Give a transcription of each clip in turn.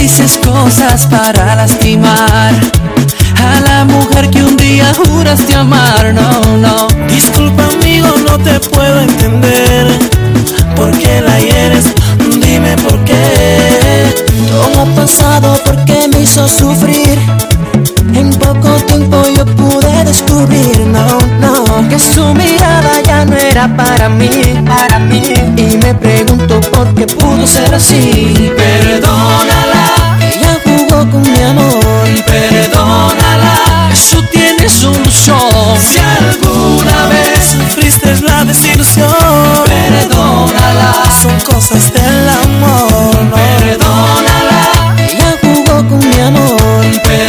dices cosas para lastimar a la mujer que un día juraste amar. No, no. Disculpa amigo, no te puedo entender. ¿Por qué la hieres? Dime por qué. Todo ha pasado porque me hizo sufrir. En poco tiempo yo pude descubrir, no, que su mirada ya no era para mí. Y me pregunto por qué pudo ser así. Perdónala, ella jugó con mi amor. Perdónala, eso tiene solución. Si alguna vez sufriste la desilusión, perdónala, son cosas del amor, no. Perdónala, ella jugó con mi amor.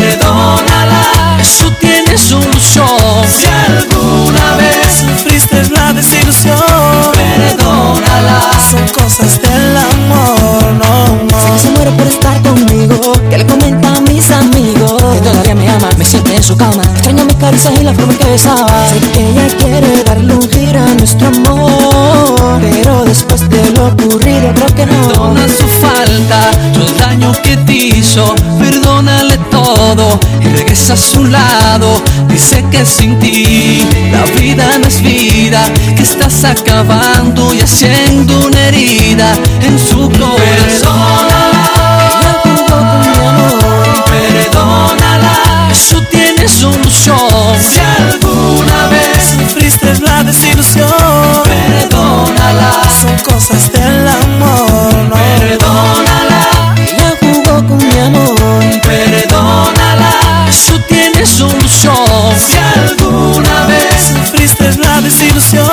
Perdónala, eso tiene solución. Si alguna vez sufriste la desilusión, perdónala, son cosas del amor, no. Sé que se muere por estar conmigo, que le comenta a mis amigos que todavía me ama, me siente en su cama, extraña mis caricias y la forma en que besaba. Sé que ella quiere darle un giro a nuestro amor, pero después de lo ocurrido creo que no. Perdona su falta, todo el daño que te hizo, perdónale todo y regresa a su lado. Dice que sin ti la vida no es vida, que estás acabando y haciendo una herida en su corazón. Ella jugó con mi amor. Perdónala, eso tiene solución. Si alguna vez sufriste la desilusión, perdónala, son cosas del amor, no. Perdónala, ella jugó con mi amor. Perdónala, eso tiene solución. Si alguna vez sufriste la desilusión,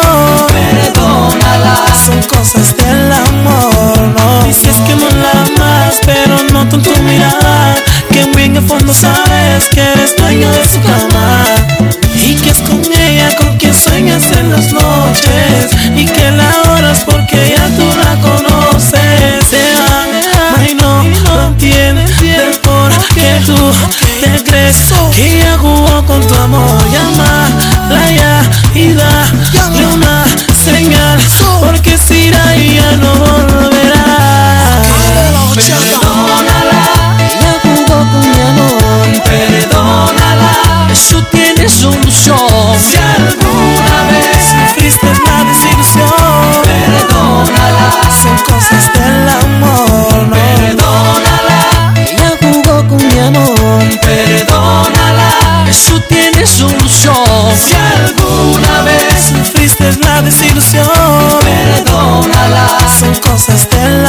perdónala, son cosas del amor, no. Dices que no la amas, pero noto en tu mirada que muy en el fondo sabes que eres dueño de su cama, y que es con ella con quien sueñas en las noches, y que la adoras porque ya tú la conoces. Te ama y no entiendes del por qué tú te crees que ella jugó con tu amor. Llámala ya y dale una señal, porque si irá y ya no volverá. perdónala, Ella jugó con mi amor. perdónala, eso tiene solución. Si alguna vez sufriste la desilusión, perdónala, son cosas del amor, no. Perdónala, Ella jugó con mi amor. Perdónala, eso tiene solución. Si alguna vez sufriste la desilusión, perdónala, son cosas del